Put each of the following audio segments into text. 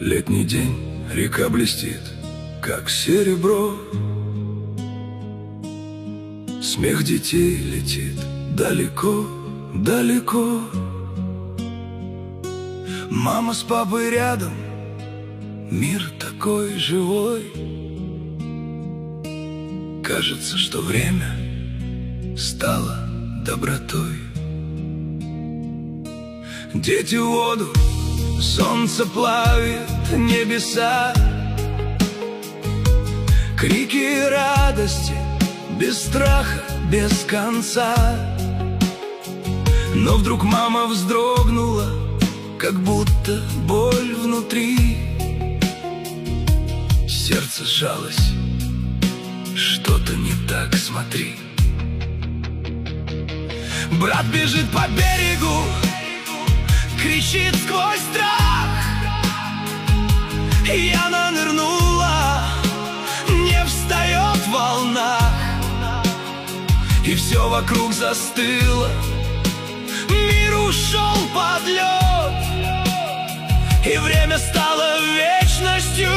Летний день, река блестит, как серебро. Смех детей летит далеко, далеко. Мама с папой рядом, мир такой живой. Кажется, что время стало добротой. Дети в воду, солнце плавит небеса. Крики и радости, без страха, без конца. Но вдруг мама вздрогнула, как будто боль внутри. Сердце сжалось, что-то не так, смотри. Брат бежит по берегу, кричит сквозь страх. Яна нырнула, не встает волна. И все вокруг застыло, мир ушел под лед. И время стало вечностью,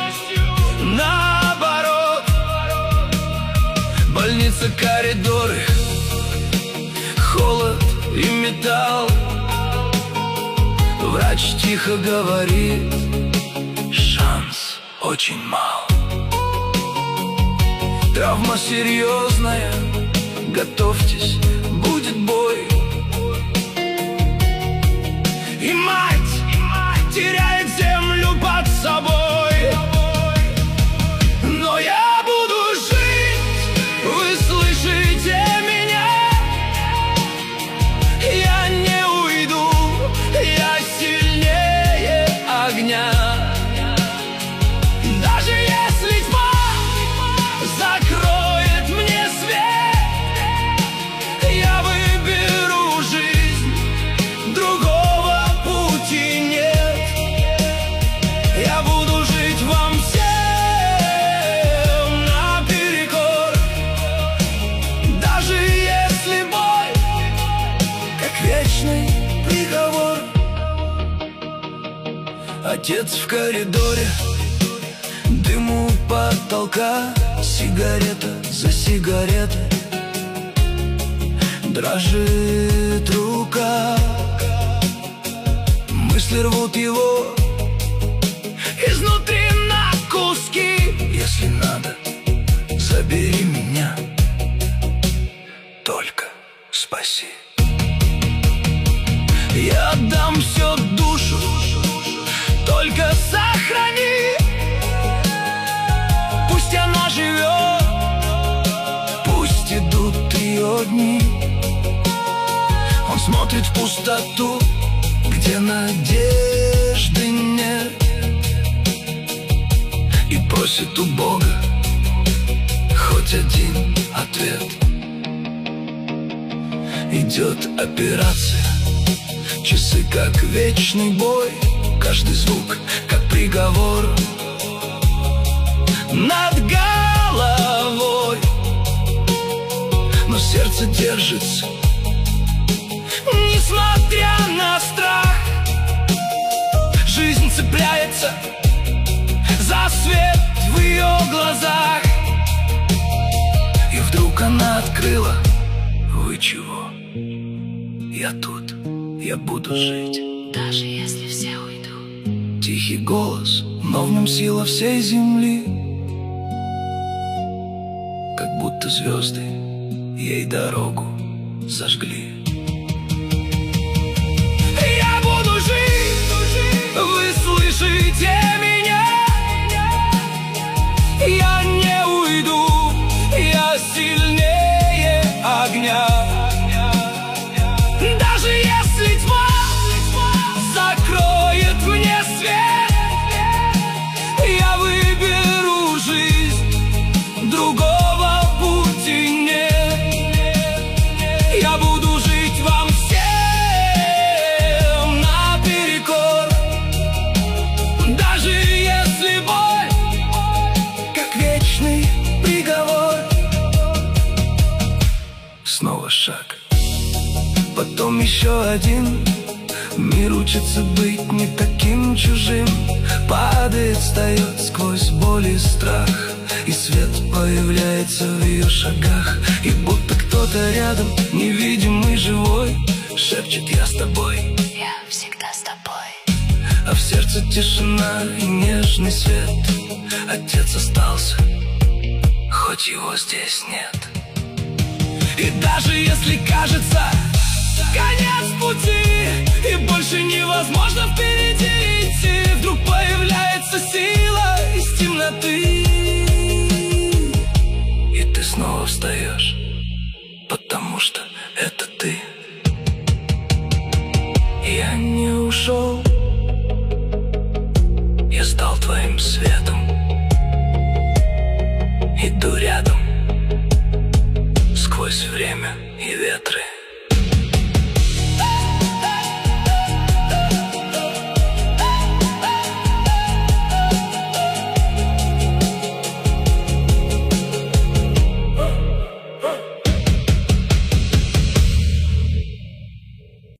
наоборот. Больница, коридоры, холод и металл. Врач тихо говорит, шанс очень мал. Травма серьезная, готовьтесь, будет бой. И мать теряет землю под собой. Но я буду жить, вы слышите меня? Я не уйду, я сильнее огня. Даже если тьма закроет мне свет, я выберу жизнь, другого пути нет. Я буду жить вам всем наперекор. Даже если боль, как вечный приговор. Отец в коридоре, дым у потолка, сигарета за сигаретой. Дрожит рука, мысли рвут его изнутри на куски. Если надо, забери меня, только спаси. Я отдам все душу, только сохрани. Пусть она живет, пусть идут ее дни. Он смотрит в пустоту, где надежды нет, и просит у Бога хоть один ответ. Идет операция, часы как вечный бой. Каждый звук как приговор над головой. Но сердце держится, несмотря на страх. Жизнь цепляется за свет в ее глазах. И вдруг она открыла: вы чего? Я тут, я буду жить, даже если все уйдут. Тихий голос, но в нем сила всей земли. Как будто звезды ей дорогу зажгли. Я буду жить, вы слышите меня? Я не уйду, я сильнее огня. Даже если тьма закроет мне свет, я выберу жизнь, другого пути нет. Я буду жить вам всем наперекор. Даже если боль, как вечный приговор. Снова шаг, потом еще один. Мир учится быть не таким чужим, падает, встает сквозь боль и страх, и свет появляется в ее шагах. И будто кто-то рядом, невидимый, живой, шепчет: я с тобой, я всегда с тобой. а в сердце тишина и нежный свет. Отец остался, хоть его здесь нет. И даже если кажется конец пути, и больше невозможно впереди идти, вдруг появляется сила из темноты, и ты снова встаешь, потому что это ты. Я не ушел,